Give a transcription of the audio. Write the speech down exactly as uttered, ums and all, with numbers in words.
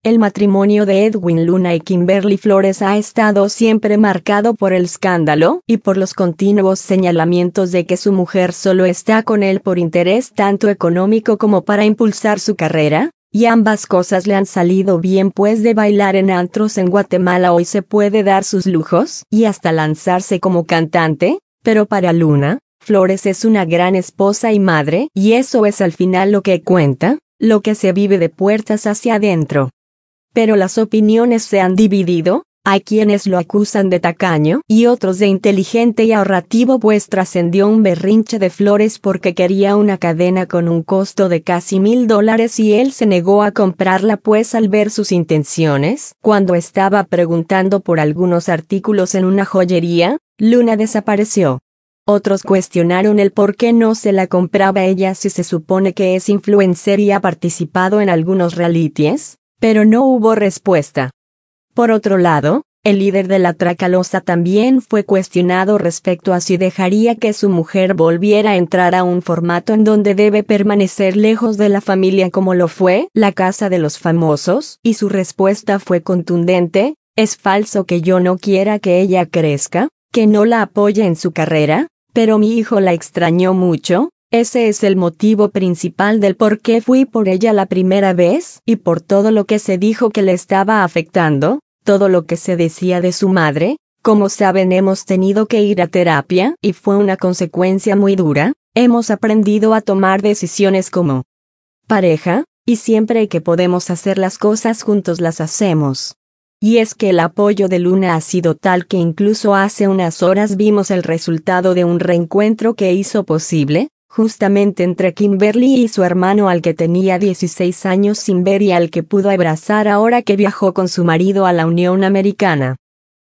El matrimonio de Edwin Luna y Kimberly Flores ha estado siempre marcado por el escándalo y por los continuos señalamientos de que su mujer solo está con él por interés tanto económico como para impulsar su carrera, y ambas cosas le han salido bien, pues de bailar en antros en Guatemala hoy se puede dar sus lujos y hasta lanzarse como cantante, pero para Luna, Flores es una gran esposa y madre, y eso es al final lo que cuenta, lo que se vive de puertas hacia adentro. Pero las opiniones se han dividido, hay quienes lo acusan de tacaño y otros de inteligente y ahorrativo, pues trascendió un berrinche de Flores porque quería una cadena con un costo de casi mil dólares y él se negó a comprarla, pues al ver sus intenciones, cuando estaba preguntando por algunos artículos en una joyería, Luna desapareció. Otros cuestionaron el por qué no se la compraba ella si se supone que es influencer y ha participado en algunos realities, pero no hubo respuesta. Por otro lado, el líder de la Tracalosa también fue cuestionado respecto a si dejaría que su mujer volviera a entrar a un formato en donde debe permanecer lejos de la familia como lo fue La Casa de los Famosos, y su respuesta fue contundente: es falso que yo no quiera que ella crezca, que no la apoye en su carrera, pero mi hijo la extrañó mucho. Ese es el motivo principal del por qué fui por ella la primera vez, y por todo lo que se dijo que le estaba afectando, todo lo que se decía de su madre. Como saben, hemos tenido que ir a terapia, y fue una consecuencia muy dura. Hemos aprendido a tomar decisiones como pareja, y siempre que podemos hacer las cosas juntos las hacemos. Y es que el apoyo de Luna ha sido tal que incluso hace unas horas vimos el resultado de un reencuentro que hizo posible, justamente entre Kimberly y su hermano, al que tenía dieciséis años sin ver y al que pudo abrazar ahora que viajó con su marido a la Unión Americana.